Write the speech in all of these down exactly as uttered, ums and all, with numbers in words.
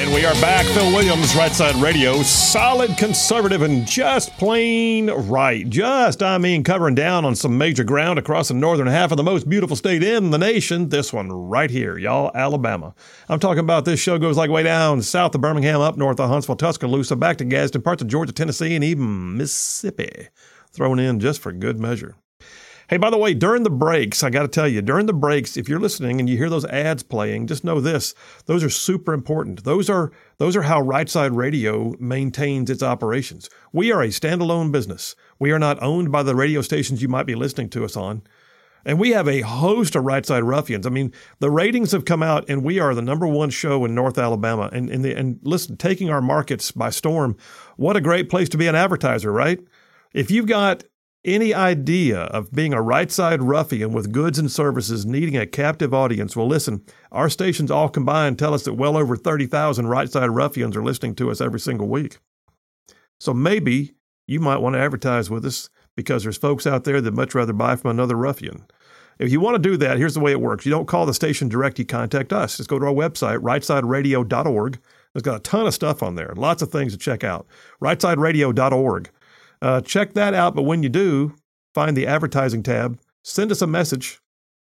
we are back. Phil Williams, Right Side Radio. Solid conservative and just plain right. Just, I mean, covering down on some major ground across the northern half of the most beautiful state in the nation. This one right here, y'all, Alabama. I'm talking about this show goes like way down south of Birmingham, up north of Huntsville, Tuscaloosa, back to Gadsden, parts of Georgia, Tennessee, and even Mississippi. Thrown in just for good measure. Hey, by the way, during the breaks, I got to tell you, during the breaks, if you're listening and you hear those ads playing, just know this, those are super important. Those are those are how Right Side Radio maintains its operations. We are a standalone business. We are not owned by the radio stations you might be listening to us on. And we have a host of Right Side Ruffians. I mean, the ratings have come out, and we are the number one show in North Alabama. And, and, the, and listen, taking our markets by storm, what a great place to be an advertiser, right? If you've got any idea of being a right side ruffian with goods and services needing a captive audience, well, listen, our stations all combined tell us that well over thirty thousand right side ruffians are listening to us every single week. So maybe you might want to advertise with us because there's folks out there that much rather buy from another ruffian. If you want to do that, here's the way it works. You don't call the station direct, you contact us. Just go to our website, right side radio dot org. It's got a ton of stuff on there, lots of things to check out. right side radio dot org. Uh, check that out, but when you do, find the advertising tab, send us a message.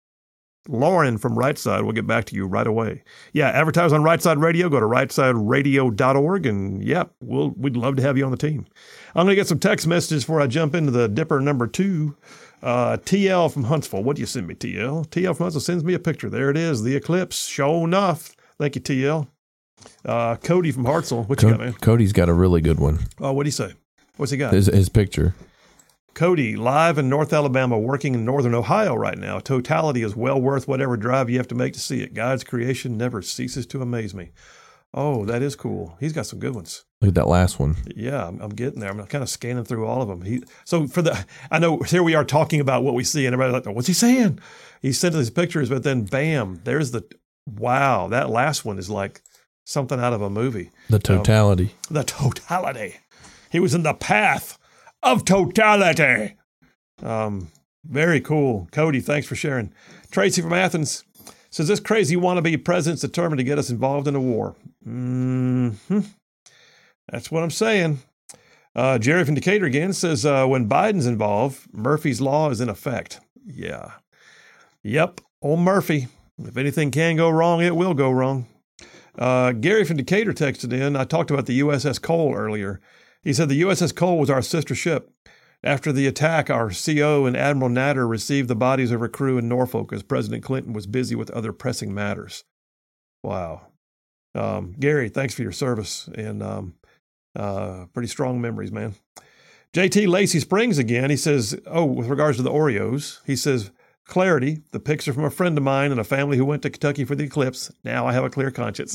Lauren from Right Side will get back to you right away. Yeah, advertise on Right Side Radio, go to right side radio dot org, and yeah, we'll, we'd love to have you on the team. I'm going to get some text messages before I jump into the Dipper number two. Uh, T L from Huntsville. What do you send me, T L? T L from Huntsville sends me a picture. There it is, the eclipse. Sure enough. Thank you, T L. Uh, Cody from Hartselle. What you Co- got, man? Cody's got a really good one. Oh, what'd he say? What's he got? His, his picture. Cody, live in North Alabama, working in Northern Ohio right now. Totality is well worth whatever drive you have to make to see it. God's creation never ceases to amaze me. Oh, that is cool. He's got some good ones. Look at that last one. Yeah, I'm, I'm getting there. I'm kind of scanning through all of them. He, so for the, I know here we are talking about what we see, and everybody's like, what's he saying? He sent us pictures, but then bam, there's the, wow, that last one is like something out of a movie. The totality. Um, the totality. He was in the path of totality. Um, very cool. Cody, thanks for sharing. Tracy from Athens says, this crazy wannabe president's determined to get us involved in a war. Mm-hmm. That's what I'm saying. Uh, Jerry from Decatur again says, uh, when Biden's involved, Murphy's Law is in effect. Yeah. Yep. Old Murphy. If anything can go wrong, it will go wrong. Uh, Gary from Decatur texted in. I talked about the U S S Cole earlier. He said the U S S Cole was our sister ship. After the attack, our C O and Admiral Natter received the bodies of her crew in Norfolk as President Clinton was busy with other pressing matters. Wow. Um, Gary, thanks for your service and um, uh, pretty strong memories, man. J T Lacey Springs again. He says, oh, with regards to the Oreos, he says, clarity, the pics are from a friend of mine and a family who went to Kentucky for the eclipse. Now I have a clear conscience.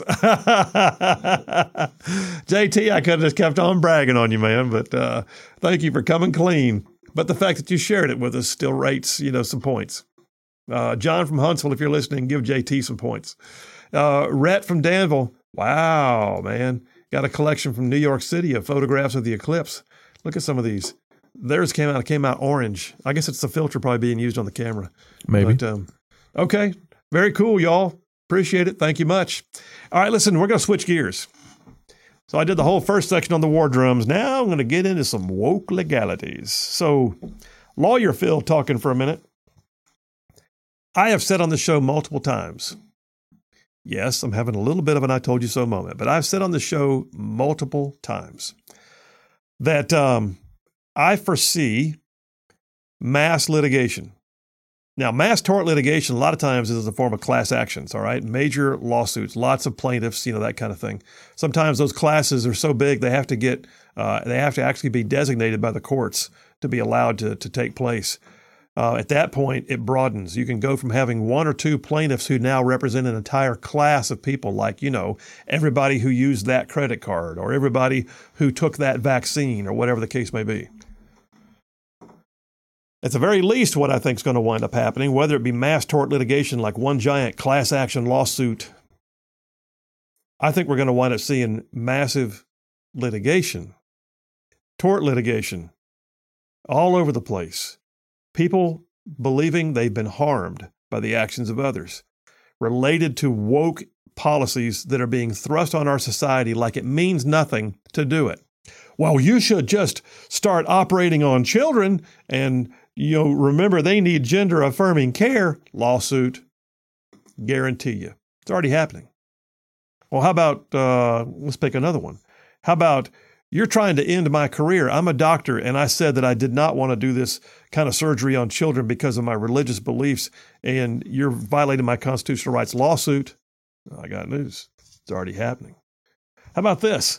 J T, I could have just kept on bragging on you, man, but uh, thank you for coming clean. But the fact that you shared it with us still rates, you know, some points. Uh, John from Huntsville, if you're listening, give J T some points. Uh, Rhett from Danville, wow, man. Got a collection from New York City of photographs of the eclipse. Look at some of these. Theirs came out, came out orange. I guess it's the filter probably being used on the camera. Maybe. But, um, okay. Very cool, y'all. Appreciate it. Thank you much. All right, listen, we're going to switch gears. So I did the whole first section on the war drums. Now I'm going to get into some woke legalities. So Lawyer Phil talking for a minute. I have said on the show multiple times, yes, I'm having a little bit of an I told you so moment, but I've said on the show multiple times that, um, I foresee mass litigation. Now, mass tort litigation, a lot of times is in the form of class actions, all right? Major lawsuits, lots of plaintiffs, you know, that kind of thing. Sometimes those classes are so big, they have to get, uh, they have to actually be designated by the courts to be allowed to, to take place. Uh, at that point, it broadens. You can go from having one or two plaintiffs who now represent an entire class of people, like, you know, everybody who used that credit card or everybody who took that vaccine or whatever the case may be. At the very least, what I think is going to wind up happening, whether it be mass tort litigation like one giant class action lawsuit, I think we're going to wind up seeing massive litigation, tort litigation, all over the place. People believing they've been harmed by the actions of others, related to woke policies that are being thrust on our society like it means nothing to do it. Well, you should just start operating on children and, you know, remember they need gender affirming care. Lawsuit. Guarantee you. It's already happening. Well, how about, uh, let's pick another one. How about you're trying to end my career? I'm a doctor and I said that I did not want to do this kind of surgery on children because of my religious beliefs and you're violating my constitutional rights. Lawsuit. I got news. It's already happening. How about this?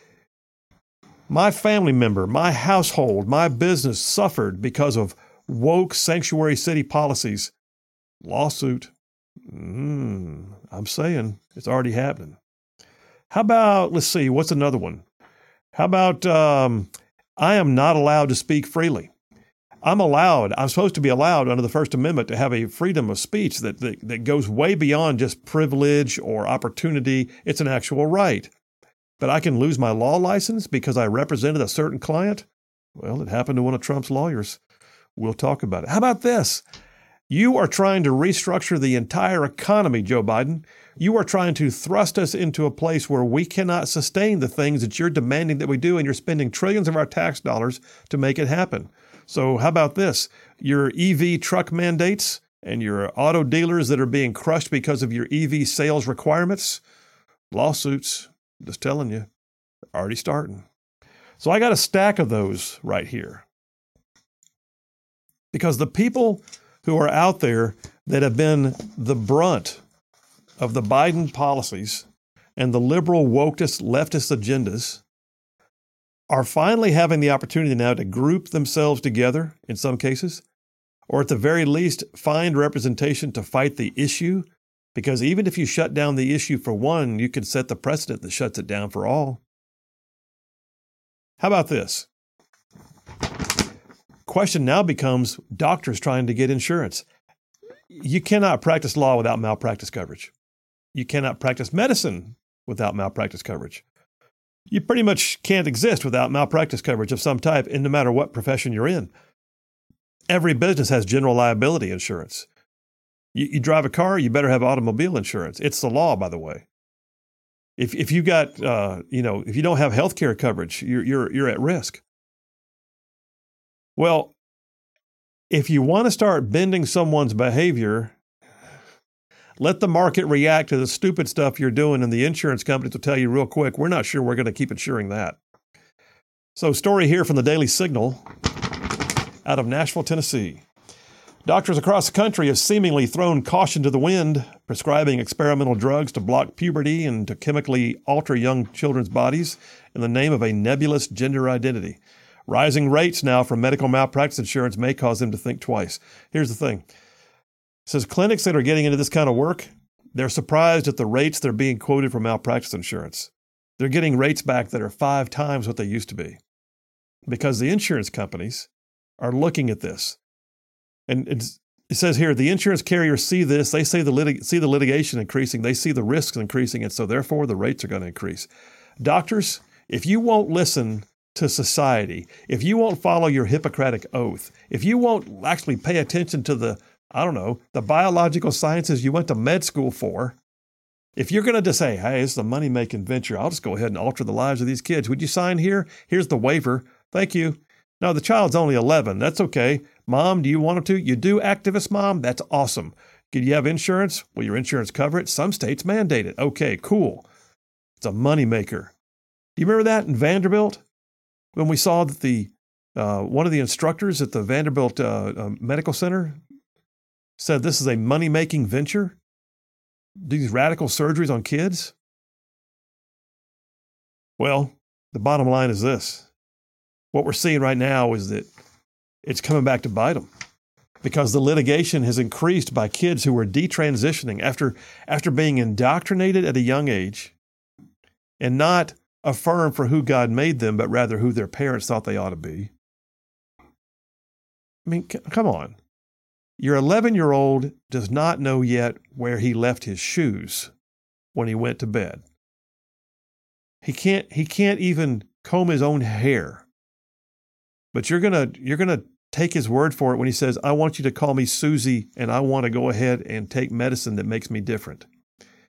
My family member, my household, my business suffered because of woke sanctuary city policies. Lawsuit. Mm, I'm saying it's already happening. How about, let's see, what's another one? How about um, I am not allowed to speak freely? I'm allowed, I'm supposed to be allowed under the First Amendment to have a freedom of speech that, that, that goes way beyond just privilege or opportunity. It's an actual right. But I can lose my law license because I represented a certain client? Well, it happened to one of Trump's lawyers. We'll talk about it. How about this? You are trying to restructure the entire economy, Joe Biden. You are trying to thrust us into a place where we cannot sustain the things that you're demanding that we do, and you're spending trillions of our tax dollars to make it happen. So how about this? Your E V truck mandates and your auto dealers that are being crushed because of your E V sales requirements? Lawsuits. Just telling you, already starting. So I got a stack of those right here. Because the people who are out there that have been the brunt of the Biden policies and the liberal wokeness leftist agendas are finally having the opportunity now to group themselves together in some cases, or at the very least find representation to fight the issue. Because even if you shut down the issue for one, you can set the precedent that shuts it down for all. How about this? Question now becomes doctors trying to get insurance. You cannot practice law without malpractice coverage. You cannot practice medicine without malpractice coverage. You pretty much can't exist without malpractice coverage of some type, and no matter what profession you're in. Every business has general liability insurance. You, you drive a car, you better have automobile insurance. It's the law, by the way. If if you got uh, you know, if you don't have health care coverage, you're you're you're at risk. Well, if you want to start bending someone's behavior, let the market react to the stupid stuff you're doing, and the insurance companies will tell you real quick, we're not sure we're going to keep insuring that. So, story here from the Daily Signal out of Nashville, Tennessee. Doctors across the country have seemingly thrown caution to the wind, prescribing experimental drugs to block puberty and to chemically alter young children's bodies in the name of a nebulous gender identity. Rising rates now from medical malpractice insurance may cause them to think twice. Here's the thing. It says clinics that are getting into this kind of work, they're surprised at the rates they're being quoted for malpractice insurance. They're getting rates back that are five times what they used to be because the insurance companies are looking at this. And it's, it says here, the insurance carriers see this. They see the, litig- see the litigation increasing. They see the risks increasing. And so therefore, the rates are going to increase. Doctors, if you won't listen to society, if you won't follow your Hippocratic oath, if you won't actually pay attention to the, I don't know, the biological sciences you went to med school for, if you're going to just say, hey, it's a money-making venture, I'll just go ahead and alter the lives of these kids. Would you sign here? Here's the waiver. Thank you. No, the child's only eleven. That's okay. Mom, do you want him to? You do, activist mom? That's awesome. Do you have insurance? Will your insurance cover it? Some states mandate it. Okay, cool. It's a moneymaker. Do you remember that in Vanderbilt? When we saw that the uh, one of the instructors at the Vanderbilt uh, uh, Medical Center said this is a money-making venture? These radical surgeries on kids? Well, the bottom line is this. What we're seeing right now is that it's coming back to bite them because the litigation has increased by kids who are detransitioning after, after being indoctrinated at a young age and not affirmed for who God made them, but rather who their parents thought they ought to be. I mean, c- come on. Your eleven-year-old does not know yet where he left his shoes when he went to bed. He can't, he can't even comb his own hair. But you're gonna you're gonna take his word for it when he says, I want you to call me Susie and I want to go ahead and take medicine that makes me different.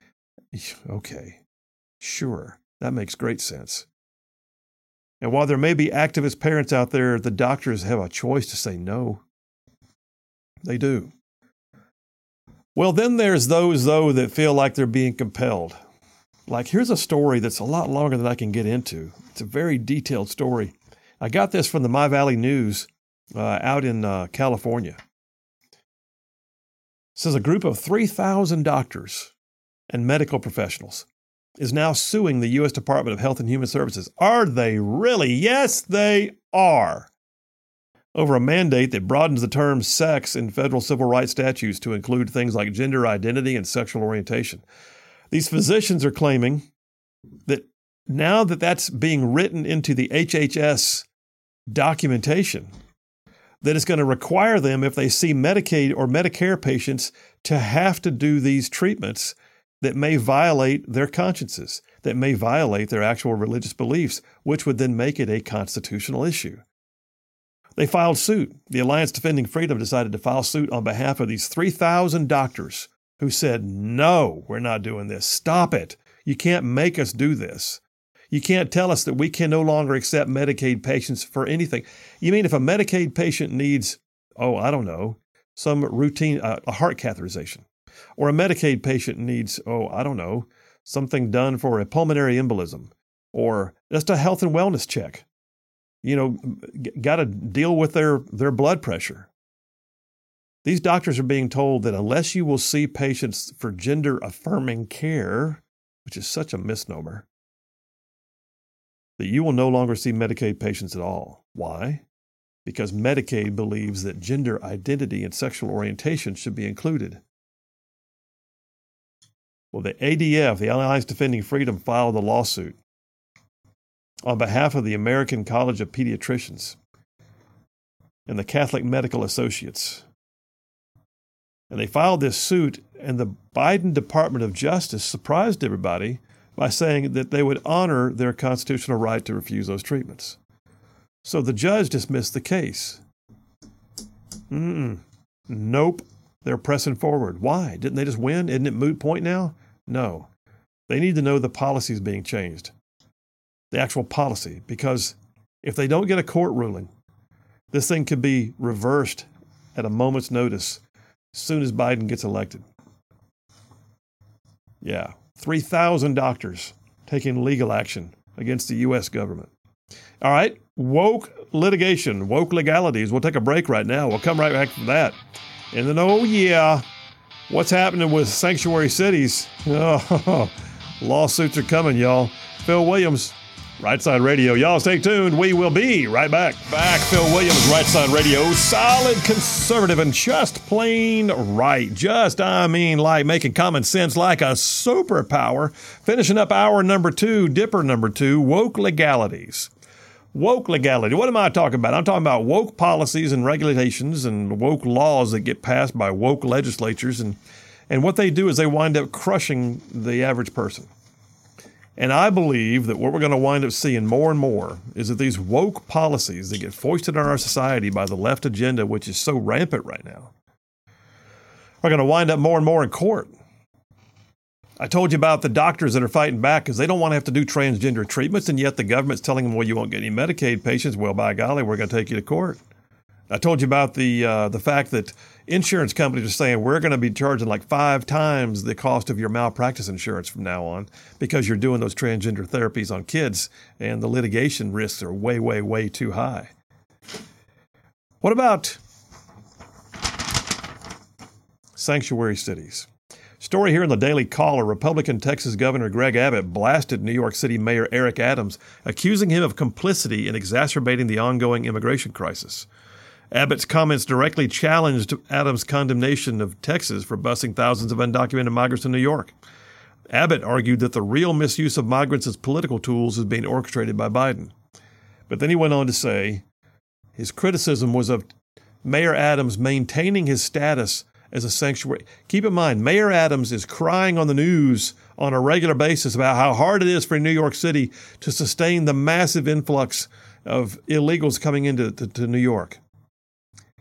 Okay, sure, that makes great sense. And while there may be activist parents out there, the doctors have a choice to say no. They do. Well, then there's those, though, that feel like they're being compelled. Like, here's a story that's a lot longer than I can get into. It's a very detailed story. I got this from the My Valley News uh, out in uh, California. It says a group of three thousand doctors and medical professionals is now suing the U S Department of Health and Human Services. Are they really? Yes, they are. Over a mandate that broadens the term sex in federal civil rights statutes to include things like gender identity and sexual orientation. These physicians are claiming that now that that's being written into the H H S documentation, that it's going to require them, if they see Medicaid or Medicare patients, to have to do these treatments that may violate their consciences, that may violate their actual religious beliefs, which would then make it a constitutional issue. They filed suit. The Alliance Defending Freedom decided to file suit on behalf of these three thousand doctors who said, no, we're not doing this. Stop it. You can't make us do this. You can't tell us that we can no longer accept Medicaid patients for anything. You mean if a Medicaid patient needs, oh, I don't know, some routine, uh, a heart catheterization, or a Medicaid patient needs, oh, I don't know, something done for a pulmonary embolism, or just a health and wellness check, you know, g- got to deal with their, their blood pressure. These doctors are being told that unless you will see patients for gender-affirming care, which is such a misnomer, that you will no longer see Medicaid patients at all. Why? Because Medicaid believes that gender identity and sexual orientation should be included. Well, the A D F, the Alliance Defending Freedom, filed a lawsuit on behalf of the American College of Pediatricians and the Catholic Medical Associates. And they filed this suit, and the Biden Department of Justice surprised everybody by saying that they would honor their constitutional right to refuse those treatments. So the judge dismissed the case. Mm-mm. Nope. They're pressing forward. Why? Didn't they just win? Isn't it moot point now? No. They need to know the policy is being changed. The actual policy. Because if they don't get a court ruling, this thing could be reversed at a moment's notice as soon as Biden gets elected. Yeah. three thousand doctors taking legal action against the U S government. All right. Woke litigation, woke legalities. We'll take a break right now. We'll come right back to that. And then, oh, yeah, what's happening with sanctuary cities? Oh, lawsuits are coming, y'all. Phil Williams, Right Side Radio. Y'all stay tuned. We will be right back. Back, Phil Williams, Right Side Radio. Solid conservative and just plain right. Just, I mean, like making common sense like a superpower. Finishing up hour number two, dipper number two, woke legalities. Woke legality. What am I talking about? I'm talking about woke policies and regulations and woke laws that get passed by woke legislatures. And, and what they do is they wind up crushing the average person. And I believe that what we're going to wind up seeing more and more is that these woke policies that get foisted on our society by the left agenda, which is so rampant right now, are going to wind up more and more in court. I told you about the doctors that are fighting back because they don't want to have to do transgender treatments, and yet the government's telling them, well, you won't get any Medicaid patients. Well, by golly, we're going to take you to court. I told you about the uh, the fact that insurance companies are saying we're going to be charging like five times the cost of your malpractice insurance from now on because you're doing those transgender therapies on kids, and the litigation risks are way, way, way too high. What about sanctuary cities? Story here in the Daily Caller. Republican Texas Governor Greg Abbott blasted New York City Mayor Eric Adams, accusing him of complicity in exacerbating the ongoing immigration crisis. Abbott's comments directly challenged Adams' condemnation of Texas for busing thousands of undocumented migrants in New York. Abbott argued that the real misuse of migrants as political tools is being orchestrated by Biden. But then he went on to say his criticism was of Mayor Adams maintaining his status as a sanctuary. Keep in mind, Mayor Adams is crying on the news on a regular basis about how hard it is for New York City to sustain the massive influx of illegals coming into to, to New York.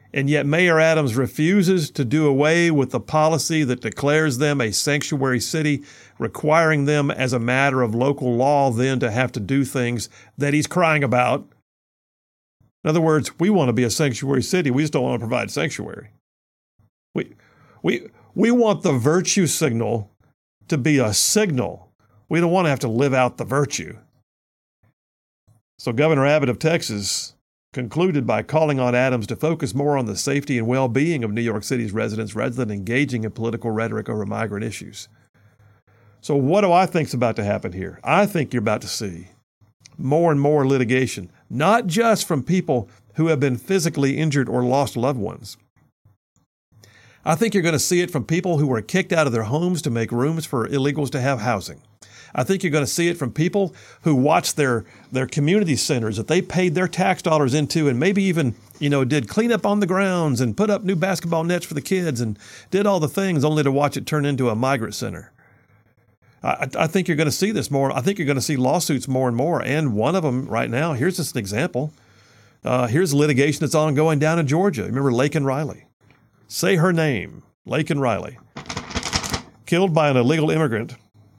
And yet Mayor Adams refuses to do away with the policy that declares them a sanctuary city, requiring them as a matter of local law then to have to do things that he's crying about. In other words, we want to be a sanctuary city. We just don't want to provide sanctuary. We, we, we want the virtue signal to be a signal. We don't want to have to live out the virtue. So Governor Abbott of Texas concluded by calling on Adams to focus more on the safety and well-being of New York City's residents rather than engaging in political rhetoric over migrant issues. So what do I think's about to happen here? I think you're about to see more and more litigation, not just from people who have been physically injured or lost loved ones. I think you're going to see it from people who were kicked out of their homes to make rooms for illegals to have housing. I think you're going to see it from people who watch their, their community centers that they paid their tax dollars into and maybe even, you know, did clean up on the grounds and put up new basketball nets for the kids and did all the things only to watch it turn into a migrant center. I, I think you're going to see this more. I think you're going to see lawsuits more and more. And one of them right now, here's just an example. Uh, here's litigation that's ongoing down in Georgia. Remember Laken Riley? Say her name, Laken Riley. Killed by an illegal immigrant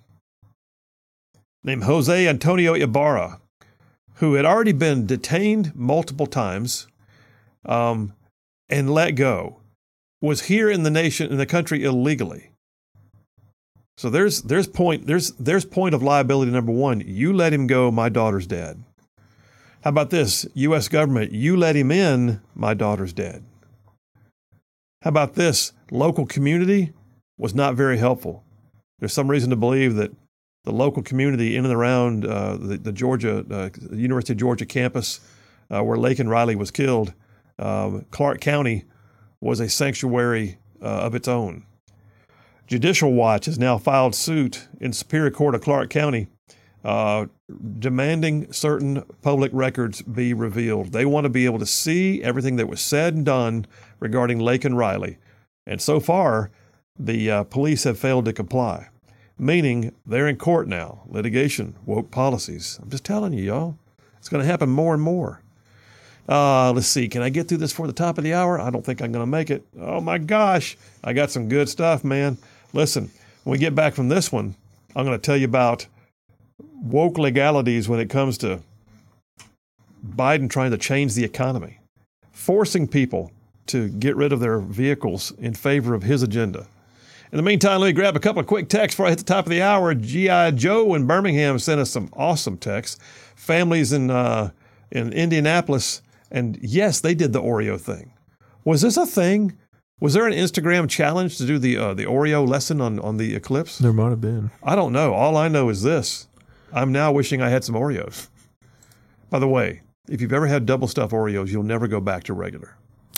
named Jose Antonio Ibarra, who had already been detained multiple times um, and let go, was here in the nation, in the country illegally. So there's there's point there's there's point of liability number one. You let him go, my daughter's dead. How about this? U S government, you let him in, my daughter's dead. How about this? Local community was not very helpful. There's some reason to believe that the local community in and around uh, the, the Georgia, uh, University of Georgia campus uh, where Laken Riley was killed, uh, Clark County was a sanctuary uh, of its own. Judicial Watch has now filed suit in Superior Court of Clark County uh, demanding certain public records be revealed. They want to be able to see everything that was said and done regarding Laken Riley. And so far, the uh, police have failed to comply, meaning they're in court now. Litigation, woke policies. I'm just telling you, y'all, it's going to happen more and more. Uh, let's see. Can I get through this before the top of the hour? I don't think I'm going to make it. Oh, my gosh. I got some good stuff, man. Listen, when we get back from this one, I'm going to tell you about woke legalities when it comes to Biden trying to change the economy, forcing people to get rid of their vehicles in favor of his agenda. In the meantime, let me grab a couple of quick texts before I hit the top of the hour. G I. Joe in Birmingham sent us some awesome texts. Families in uh, in Indianapolis, and yes, they did the Oreo thing. Was this a thing? Was there an Instagram challenge to do the uh, the Oreo lesson on, on the eclipse? There might have been. I don't know. All I know is this. I'm now wishing I had some Oreos. By the way, if you've ever had double stuffed Oreos, you'll never go back to regular.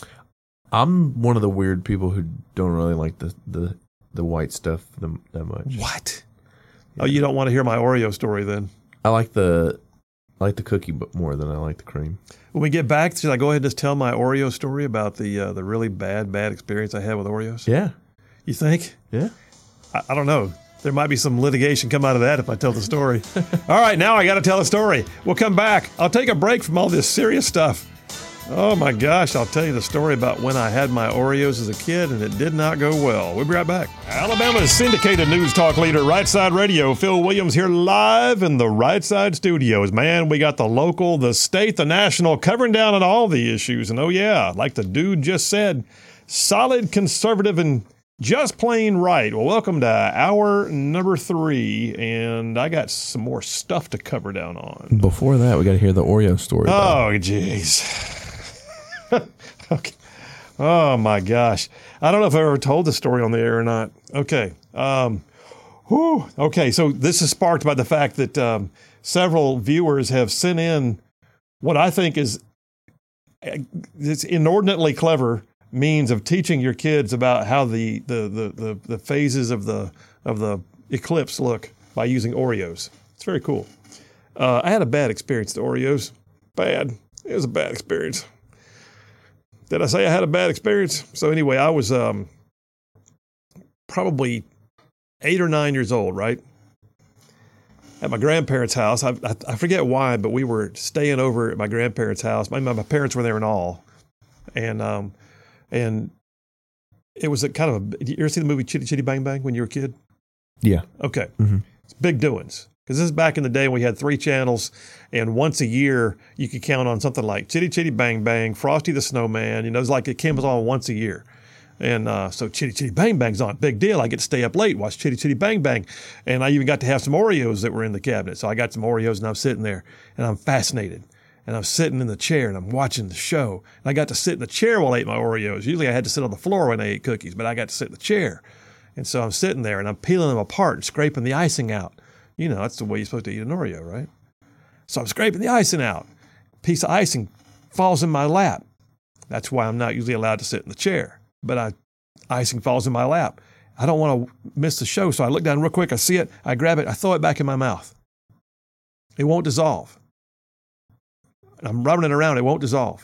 I'm one of the weird people who don't really like the, the, the white stuff that much. What? Yeah. Oh, you don't want to hear my Oreo story then? I like the I like the cookie but more than I like the cream. When we get back, should I go ahead and just tell my Oreo story about the uh, the really bad, bad experience I had with Oreos? Yeah. You think? Yeah. I, I don't know. There might be some litigation come out of that if I tell the story. All right, now I got to tell a story. We'll come back. I'll take a break from all this serious stuff. Oh my gosh, I'll tell you the story about when I had my Oreos as a kid and it did not go well. We'll be right back. Alabama's syndicated news talk leader, Right Side Radio. Phil Williams here live in the Right Side studios. Man, we got the local, the state, the national, covering down on all the issues. And oh yeah, like the dude just said, solid, conservative, and just plain right. Well, welcome to hour number three, and I got some more stuff to cover down on. Before that, we got to hear the Oreo story. Oh, jeez. Okay. Oh, my gosh. I don't know if I ever told the story on the air or not. Okay. Um, whew. Okay, so this is sparked by the fact that um, several viewers have sent in what I think is it's inordinately clever means of teaching your kids about how the the, the, the, the phases of the of the eclipse look by using Oreos. It's very cool. Uh, I had a bad experience with Oreos. Bad. It was a bad experience. Did I say I had a bad experience? So anyway, I was um, probably eight or nine years old, right? At my grandparents' house. I, I, I forget why, but we were staying over at my grandparents' house. My, my parents were there and all. And um, and it was a kind of a. You ever see the movie Chitty Chitty Bang Bang when you were a kid? Yeah. Okay, Mm-hmm. It's big doings. Because this is back in the day when we had three channels, and once a year you could count on something like Chitty Chitty Bang Bang, Frosty the Snowman. You know, it was like it came on once a year. And uh, so Chitty Chitty Bang Bang's on. Big deal. I get to stay up late, watch Chitty Chitty Bang Bang. And I even got to have some Oreos that were in the cabinet. So I got some Oreos and I'm sitting there and I'm fascinated. And I'm sitting in the chair and I'm watching the show. And I got to sit in the chair while I ate my Oreos. Usually I had to sit on the floor when I ate cookies, but I got to sit in the chair. And so I'm sitting there and I'm peeling them apart and scraping the icing out. You know, that's the way you're supposed to eat an Oreo, right? So I'm scraping the icing out. A piece of icing falls in my lap. That's why I'm not usually allowed to sit in the chair. But I, icing falls in my lap. I don't want to miss the show, so I look down real quick. I see it. I grab it. I throw it back in my mouth. It won't dissolve. I'm rubbing it around. It won't dissolve.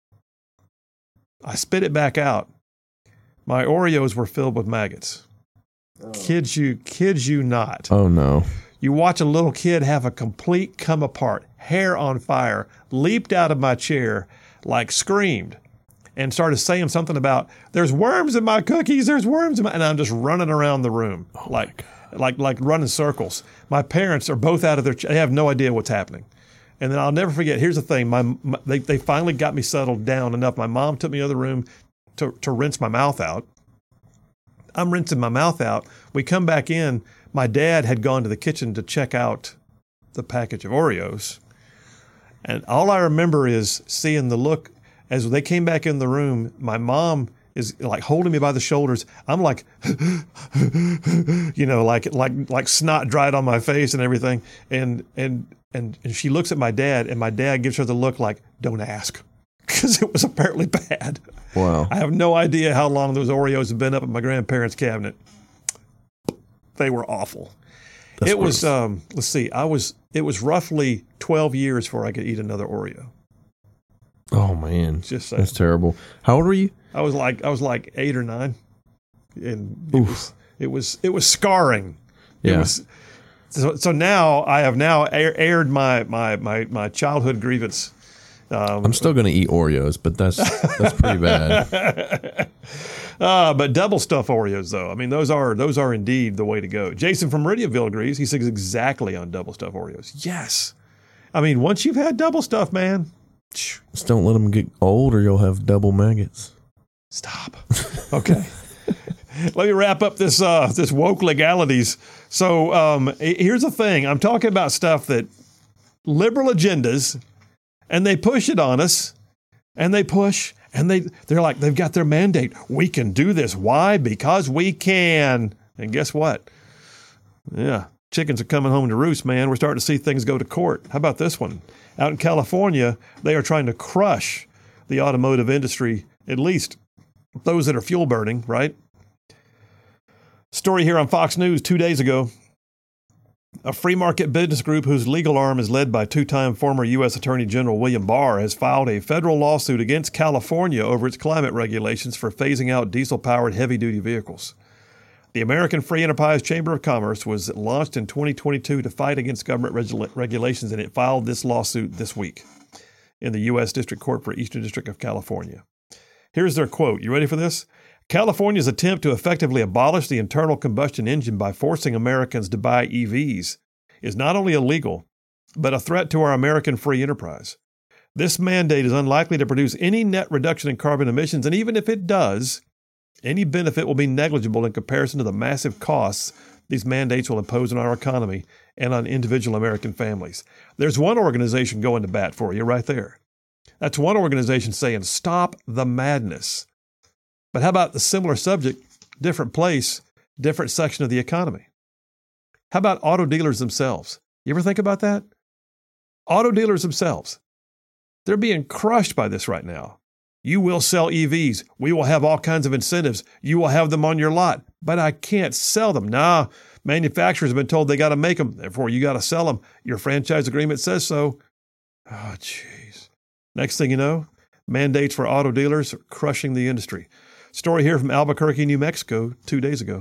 I spit it back out. My Oreos were filled with maggots. Oh. Kids you, kids you not. Oh, no. You watch a little kid have a complete come apart, hair on fire, leaped out of my chair, like screamed, and started saying something about, there's worms in my cookies, there's worms in my, and I'm just running around the room, oh like, like, like running circles. My parents are both out of their, they have no idea what's happening. And then I'll never forget, here's the thing, my, my they, they finally got me settled down enough. My mom took me to the other room to, to rinse my mouth out. I'm rinsing my mouth out. We come back in. My dad had gone to the kitchen to check out the package of Oreos. And all I remember is seeing the look as they came back in the room. My mom is like holding me by the shoulders. I'm like, you know, like like like snot dried on my face and everything. And and and, and she looks at my dad, and my dad gives her the look like, don't ask. Because it was apparently bad. Wow. I have no idea how long those Oreos have been up at my grandparents' cabinet. They were awful. That's it gross. was, um, let's see, I was, it was roughly twelve years before I could eat another Oreo. Oh, man. Just saying. That's terrible. How old were you? I was like, I was like eight or nine. And it was, it was, it was scarring. Yeah. It was, so, so now I have now air, aired my, my, my, my childhood grievance. Um, I'm still going to eat Oreos, but that's that's pretty bad. uh, but double stuff Oreos, though. I mean, those are those are indeed the way to go. Jason from Meridianville agrees. He says exactly on double stuff Oreos. Yes. I mean, once you've had double stuff, man. Just don't let them get old or you'll have double maggots. Stop. Okay. Let me wrap up this uh, this woke legalities. So um, here's the thing. I'm talking about stuff that liberal agendas, and they push it on us, and they push, and they, they're like, they've got their mandate. We can do this. Why? Because we can. And guess what? Yeah, chickens are coming home to roost, man. We're starting to see things go to court. How about this one? Out in California, they are trying to crush the automotive industry, at least those that are fuel burning, right? Story here on Fox News two days ago. A free market business group whose legal arm is led by two-time former U S Attorney General William Barr has filed a federal lawsuit against California over its climate regulations for phasing out diesel-powered heavy-duty vehicles. The American Free Enterprise Chamber of Commerce was launched in twenty twenty-two to fight against government regula- regulations, and it filed this lawsuit this week in the U S District Court for Eastern District of California. Here's their quote. You ready for this? California's attempt to effectively abolish the internal combustion engine by forcing Americans to buy E Vs is not only illegal, but a threat to our American free enterprise. This mandate is unlikely to produce any net reduction in carbon emissions, and even if it does, any benefit will be negligible in comparison to the massive costs these mandates will impose on our economy and on individual American families. There's one organization going to bat for you right there. That's one organization saying, stop the madness. But how about the similar subject, different place, different section of the economy? How about auto dealers themselves? You ever think about that? Auto dealers themselves. They're being crushed by this right now. You will sell E Vs. We will have all kinds of incentives. You will have them on your lot. But I can't sell them. Nah, manufacturers have been told they got to make them. Therefore, you got to sell them. Your franchise agreement says so. Oh, jeez. Next thing you know, mandates for auto dealers are crushing the industry. Story here from Albuquerque, New Mexico, two days ago.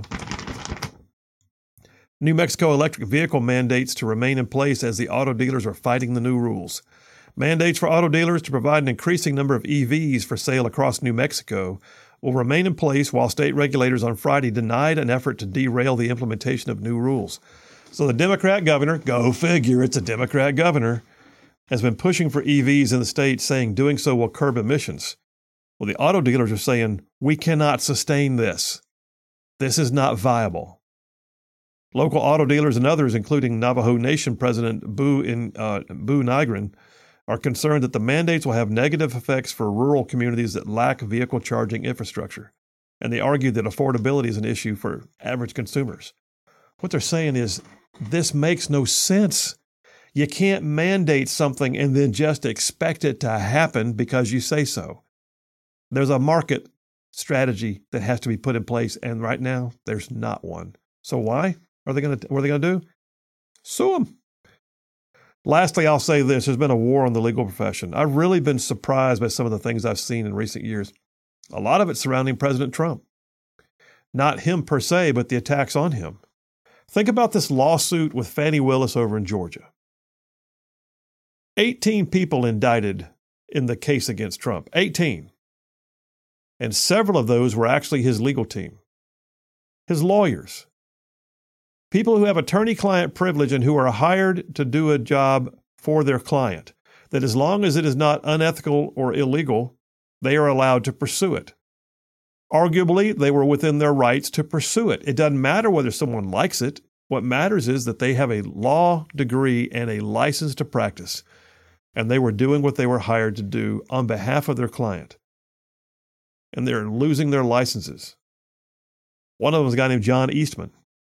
New Mexico electric vehicle mandates to remain in place as the auto dealers are fighting the new rules. Mandates for auto dealers to provide an increasing number of E Vs for sale across New Mexico will remain in place while state regulators on Friday denied an effort to derail the implementation of new rules. So the Democrat governor, go figure, it's a Democrat governor, has been pushing for E Vs in the state, saying doing so will curb emissions. Well, the auto dealers are saying, we cannot sustain this. This is not viable. Local auto dealers and others, including Navajo Nation President Boo, in, uh, Boo Nygren, are concerned that the mandates will have negative effects for rural communities that lack vehicle charging infrastructure. And they argue that affordability is an issue for average consumers. What they're saying is, this makes no sense. You can't mandate something and then just expect it to happen because you say so. There's a market strategy that has to be put in place, and right now there's not one. So why are they going to? What are they going to do? Sue them. Lastly, I'll say this: there's been a war on the legal profession. I've really been surprised by some of the things I've seen in recent years. A lot of it surrounding President Trump. Not him per se, but the attacks on him. Think about this lawsuit with Fani Willis over in Georgia. eighteen people indicted in the case against Trump. eighteen. And several of those were actually his legal team, his lawyers, people who have attorney-client privilege and who are hired to do a job for their client, that as long as it is not unethical or illegal, they are allowed to pursue it. Arguably, they were within their rights to pursue it. It doesn't matter whether someone likes it. What matters is that they have a law degree and a license to practice, and they were doing what they were hired to do on behalf of their client. And they're losing their licenses. One of them is a guy named John Eastman.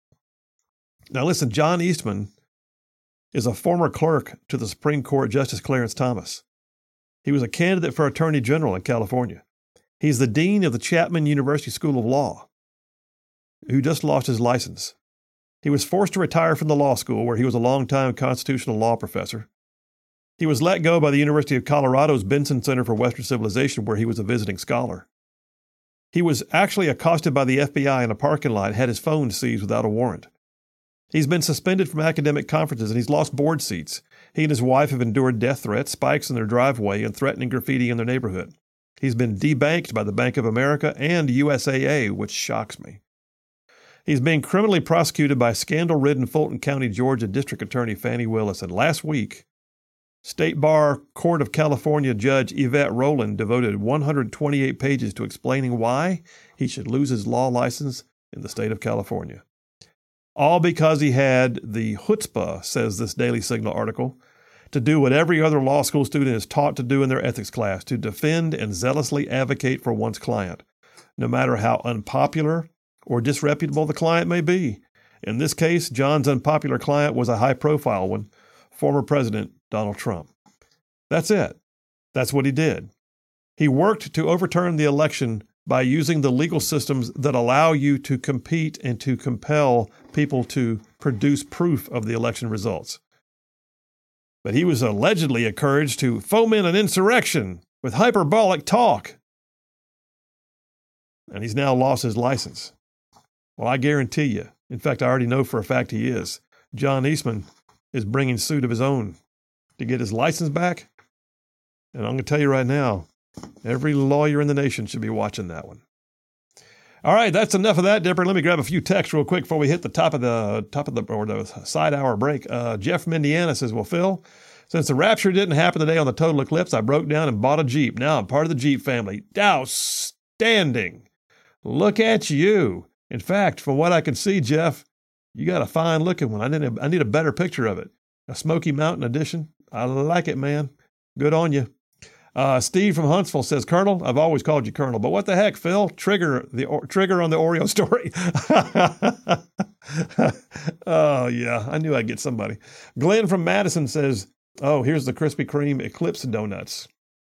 Now listen, John Eastman is a former clerk to the Supreme Court Justice Clarence Thomas. He was a candidate for Attorney General in California. He's the dean of the Chapman University School of Law, who just lost his license. He was forced to retire from the law school, where he was a longtime constitutional law professor. He was let go by the University of Colorado's Benson Center for Western Civilization, where he was a visiting scholar. He was actually accosted by the F B I in a parking lot and had his phone seized without a warrant. He's been suspended from academic conferences and he's lost board seats. He and his wife have endured death threats, spikes in their driveway, and threatening graffiti in their neighborhood. He's been debanked by the Bank of America and U S A A, which shocks me. He's being criminally prosecuted by scandal-ridden Fulton County, Georgia District Attorney Fani Willis, and last week, State Bar Court of California Judge Yvette Rowland devoted one hundred twenty-eight pages to explaining why he should lose his law license in the state of California. All because he had the chutzpah, says this Daily Signal article, to do what every other law school student is taught to do in their ethics class, to defend and zealously advocate for one's client, no matter how unpopular or disreputable the client may be. In this case, John's unpopular client was a high-profile one, former President Donald Trump. That's it. That's what he did. He worked to overturn the election by using the legal systems that allow you to compete and to compel people to produce proof of the election results. But he was allegedly encouraged to foment an insurrection with hyperbolic talk. And he's now lost his license. Well, I guarantee you, in fact, I already know for a fact he is, John Eastman is bringing suit of his own to get his license back. And I'm going to tell you right now, every lawyer in the nation should be watching that one. All right, that's enough of that, Dipper. Let me grab a few texts real quick before we hit the top of the top of the or the side hour break. Uh, Jeff from Indiana says, "Well, Phil, since the rapture didn't happen today on the total eclipse, I broke down and bought a Jeep. Now I'm part of the Jeep family. Outstanding! Look at you. In fact, from what I can see, Jeff, you got a fine looking one. I need a, I need a better picture of it. A Smoky Mountain edition. I like it, man. Good on you." Uh, Steve from Huntsville says, "Colonel, I've always called you Colonel, but what the heck, Phil? Trigger the or, trigger on the Oreo story." Oh, yeah, I knew I'd get somebody. Glenn from Madison says, "Oh, here's the Krispy Kreme Eclipse donuts."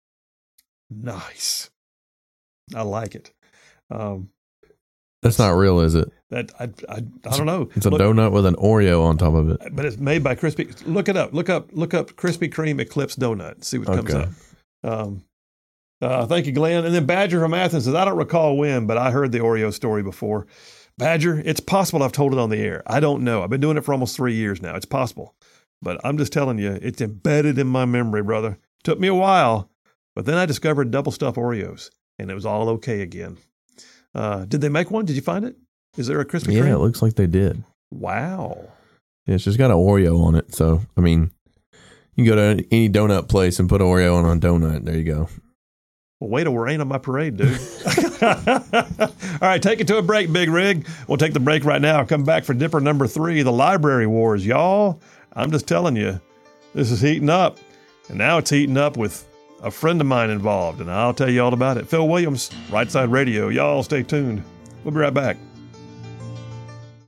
Nice. I like it. Um, That's not real, is it? That I, I, I don't know. It's a Look, donut with an Oreo on top of it. but it's made by Krispy. Look it up. Look up. Look up Krispy Kreme Eclipse donut. See what comes Okay. up. Um, uh, thank you, Glenn. And then Badger from Athens says, "I don't recall when, but I heard the Oreo story before." Badger, it's possible I've told it on the air. I don't know. I've been doing it for almost three years now. It's possible. But I'm just telling you, it's embedded in my memory, brother. Took me a while, but then I discovered double stuffed Oreos, and it was all okay again. Uh, did they make one? Did you find it? Is there a Krispy Yeah, Kreme? it looks like they did. Wow. Yeah, it's just got an Oreo on it. So, I mean, you can go to any donut place and put Oreo on a donut. There you go. Well, way to rain on my parade, dude. All right, take it to a break, Big Rig. We'll take the break right now. Come back for Dipper number three, the Library Wars. Y'all, I'm just telling you, this is heating up. And now it's heating up with a friend of mine involved, and I'll tell you all about it. Phil Williams, Right Side Radio. Y'all stay tuned. We'll be right back.